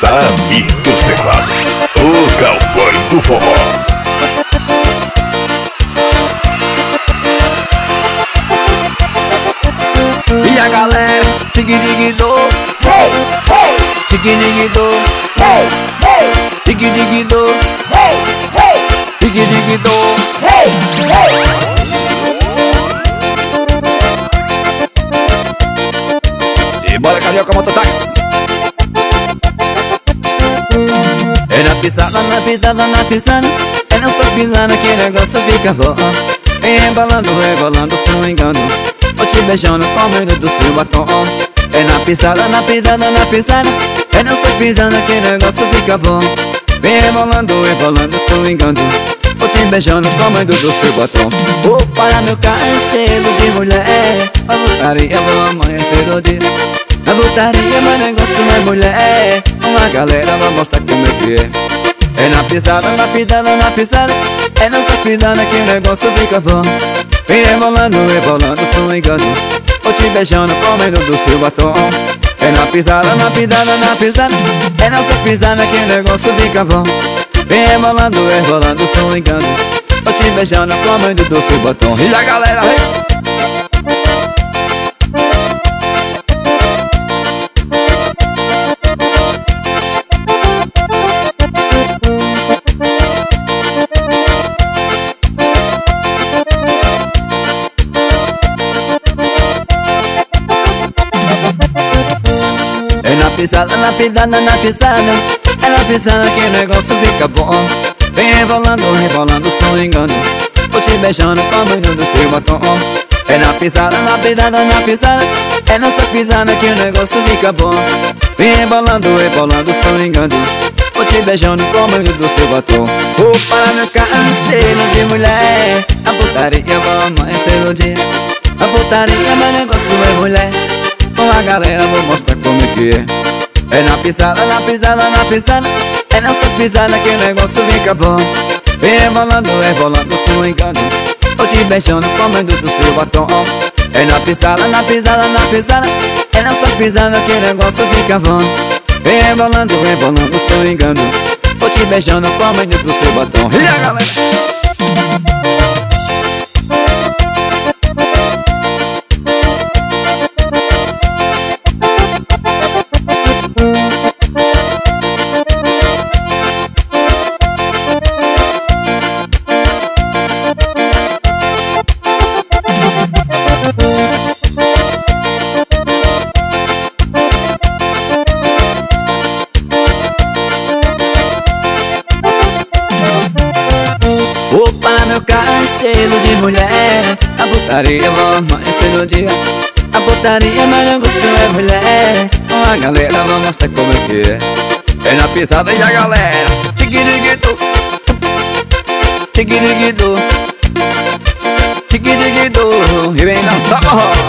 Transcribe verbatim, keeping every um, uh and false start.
Sami dos teclados, o cowboy do forró. E a galera, tigui-digui-do, tigui-digui-do, tigui-digui-do, tigui-digui-do. Simbora, carioca, mototáxi. É na pisada, na pisada, na pisada. É nessa pisada que o negócio fica bom. Vem rebolando, rebolando, swingando. Vou te beijando com medo do seu batom. É na pisada, na pisada, na pisada. É nessa pisada que o negócio fica bom. Vem rebolando, rebolando, swingando. Vou te beijando com medo do seu batom. Vou para meu carro cheio de mulher. A putaria vou amanhecer o dia. Na putaria meu negócio é mulher. Uma galera vai mostrar como é que é. É na pisada, na pisada, na pisada. É nessa pisada que o negócio fica bom. Vem rebolando, rebolando, swingando. Vou te beijando com medo do seu batom. É na pisada, na pisada, na pisada. É nessa pisada que o negócio fica bom. Vem rebolando, rebolando, swingando. Vou te beijando com medo do seu batom. E a galera, vem! É na pisada, na pisada, na pisada. É na pisada que o negócio fica bom. Vem rebolando, rebolando, swingando. Vou te beijando com a medo do seu batom. É na pisada, na pisada, na pisada. É nessa pisada que o negócio fica bom. Vem rebolando, rebolando, swingando. Vou te beijando com a medo do seu batom. Vou para meu carro cheio de mulher. A putaria vai amanhecer o dia. A putaria, meu negócio é mulher. Com a galera vou mostrar como é que é. É na pisada, na pisada, na pisada. É nessa pisada que o negócio fica bom. Vem rebolando, rebolando, swingando. Vou te beijando com medo do seu batom. É na pisada, na pisada, na pisada. É nessa pisada que o negócio fica bom. Vem rebolando, rebolando, swingando. Vou te beijando com medo do seu batom. E a galera? Vou para meu carro cheio de mulher. A putaria vai amanhecer no dia. A putaria, meu negócio é mulher. Com a galera vou mostrar como é que é. É na pisada e a galera tigui-digui-do, tigui-digui-do, tigui-digui-do. E vem dançar forró.